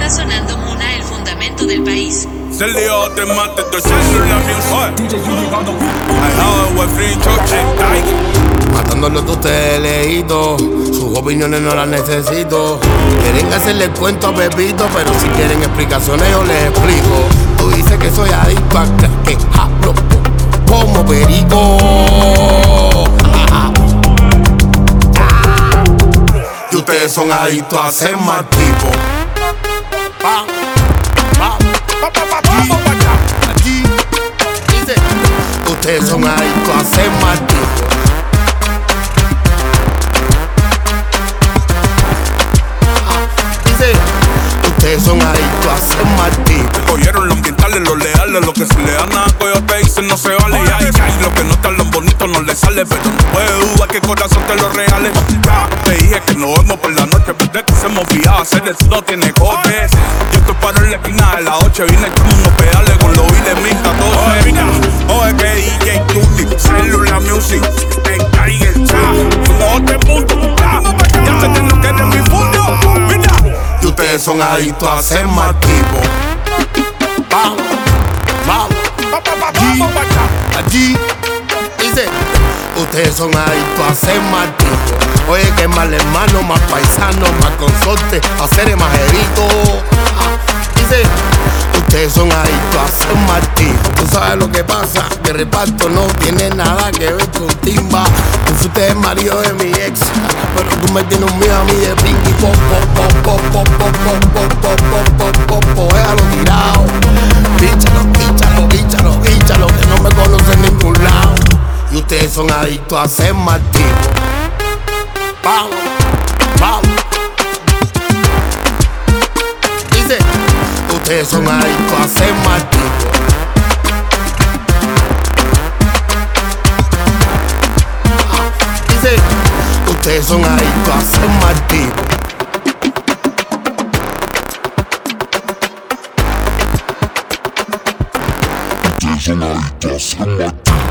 Está sonando Muna, el fundamento del país. Se lió, te mate, estoy haciendo la music. I how I free Matándolo de ustedes leído, sus opiniones no las necesito. Quieren hacerle cuento a Pepito, pero si quieren explicaciones yo les explico. Tú dices que soy adicto a que hablo como perico. Y ustedes son adictos a ser más tipo. Allí dice, ustedes son adictos a ser más tipo. Ustedes son adictos a ser martitos. Cogieron los ambientales, los leales. Lo que se le dan a Coyote dicen no se vale. Y lo que no está lo bonito no le sale. Pero no puedes dudar que el corazón te lo regale. Ya te dije que nos vemos por la noche. Pero de que se hemos fijado, hacer eso no tiene cotes. Yo estoy para en la esquina de las 8. Vine como unos pedales con los biles 1014. Oye que DJ Tutti, Cellular Music, en Caribe, como te punto. Ya sé que no quieres mi fundio. Y ustedes son adictos a ser más tipo. Allí dice, ustedes son adictos a ser más tipo. Oye que más hermano, más paisano, más consorte, a ser majerito. Dice, ustedes son adictos a ser más tipo. Tú sabes lo que pasa, que reparto no tiene nada que ver con timba. Tú fuiste el marido de mi ex, pero tú me tienes un miedo a mí de pinky pop. Déjalo tirado, píchalo, que no me conocen en ningún lado. Y ustedes son adictos a ser más tipo. Dice, ustedes son adictos a ser más tipo. Dice, ustedes son adictos a ser más tipo. Ustedes son adictos a ser más tipo.